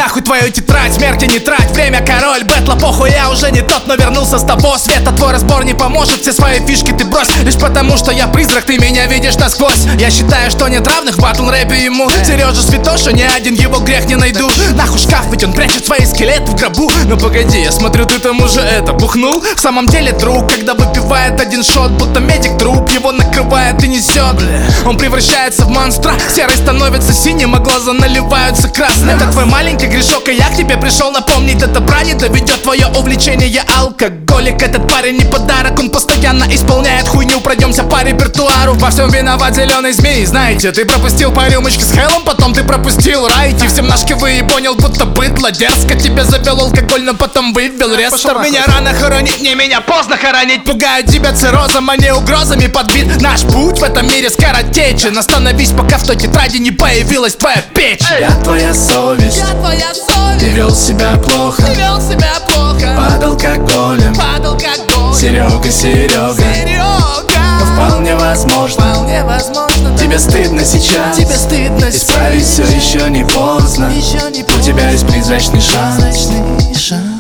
нахуй твою тетрадь, смерти не трать. Время король бэтла, похуй, я уже не тот, но вернулся с того света. Твой разбор не поможет, все свои фишки ты брось. Лишь потому, что я призрак, ты меня видишь насквозь. Я считаю, что нет равных в батл рэпе ему. Сережа Святоша, ни один его грех не найду. Нахуй шкаф, ведь он прячет свои скелеты в гробу. Ну погоди, я смотрю, ты там уже это бухнул. В самом деле друг, когда выпивает один шот, будто медик труп, его накрывает и несет. Он превращается в монстра, серый становится синим, а глаза наливаются красным. Это твой маленький грешок, и я к тебе пришел напомнить. До добра не доведет твое увлечение, алкоголик. Этот парень не подарок, он постоянно исполняет хуйню. Пройдемся по репертуару. Во всем виноват зеленый змей. Знаете, ты пропустил по рюмочке с Хеллом, потом ты пропустил райти. Всем ножки вы и понял, будто быдло дерзко. Тебя завел алкоголь, но потом вывел резко. Меня рано хоронить, не меня поздно хоронить. Пугают тебя циррозом, а не угрозами подбит. Наш путь в этом мире скоротечен. Остановись, пока в той тетради не появилась твоя печь. Я твоя совесть, ты вел себя плохо, под алкоголем, Серега. Но вполне возможно, тебе стыдно сейчас, исправить все еще не поздно. У тебя есть призрачный шанс.